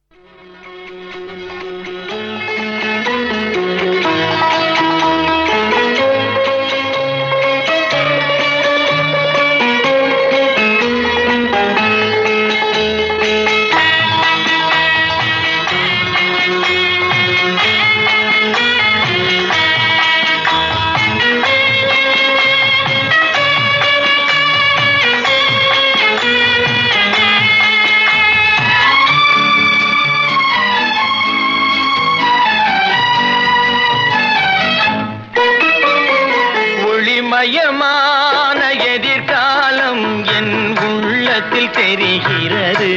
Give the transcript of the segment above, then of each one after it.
மயமான எதிர்காலம் என் உள்ளத்தில் தெரிகிறது.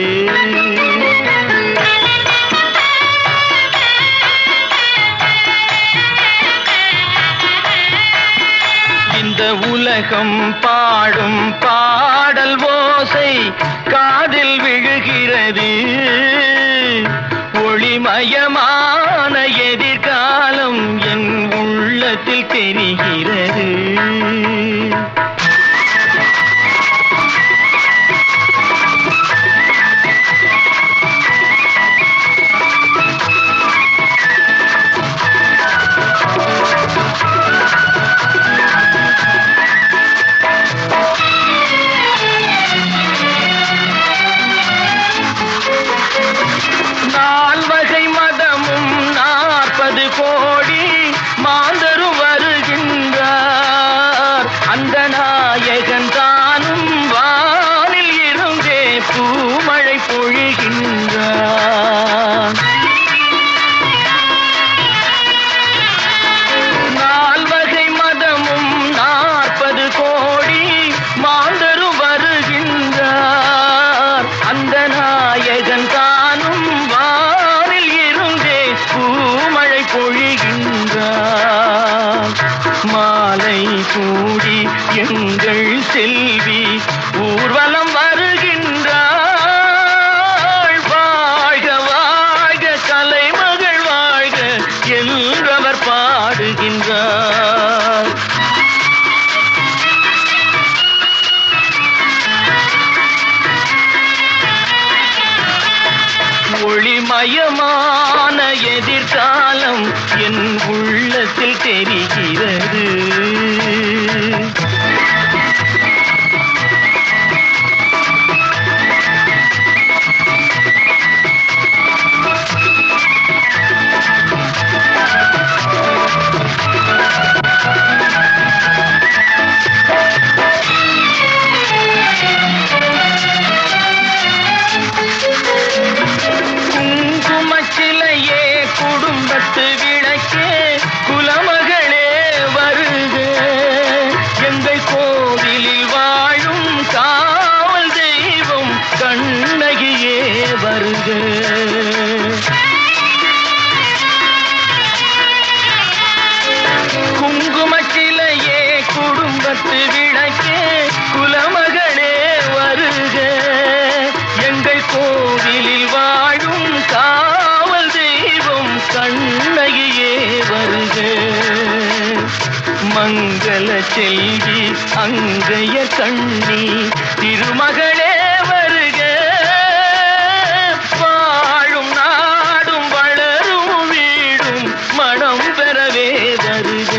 இந்த உலகம் பாடும் பாடல் ஓசை காதில் விழுகிறது. ஒளிமயமான எதிர்காலம் என் உள்ளத்தில் தெரிகிறது. நால்வகை மதமும் 40 கோடி மாந்தரும் வருகின்றார். அந்த நாயகன் தானும் வானில் இருந்தே பூமழை பொழிகின்றார். நால்வகை மதமும் 40 கோடி மாந்தரும் வருகின்றார். அந்த நாயகன் தானும் வானில் இருந்தே பூமழை பொழிகின்றார். மாலை கூடி எங்கள் செல்வி ஊர்வலம் வருகின்றாள். வாழ்க வாழ்க கலைமகள் வாழ்க என்றவர் பாடுகின்றார். ஒளிமயமான எதிர்காலம் என் உள்ளத்தில் தெரிகிறது. குங்குமச்சிலையே குடும்பத்து விளக்கே குலமகளே வருக. எங்கள் கோவிலில் வாழும் காவல் தெய்வம் கண்ணகியே வருக. குங்குமச்சிலையே குடும்பத்து விளக்கே குலமகளே வருக. எங்கள் கோவிலில் வாழும் காவல் தெய்வம் கண்ணகியே வருக. மங்கள செல்வி அங்கைய கண்ணி திருமகளே வருக. வாழும் நாடும் வளரும் வீடும் மனம் பெறவே வருக.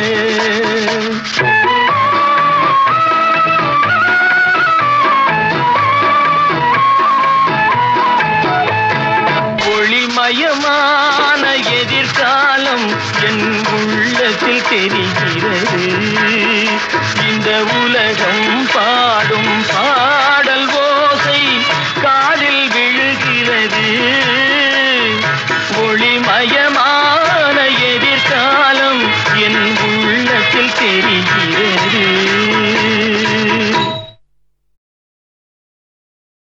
ஒளிமயமான எதிர்காலம் என் உள்ளத்தில் தெரிகிறது. இந்த உலகம் பாடும் பாடல் ஓசை காதில் விழுகிறது. ஒளிமயமான எதிர்காலம் என் உள்ளத்தில் தெரிகிறது.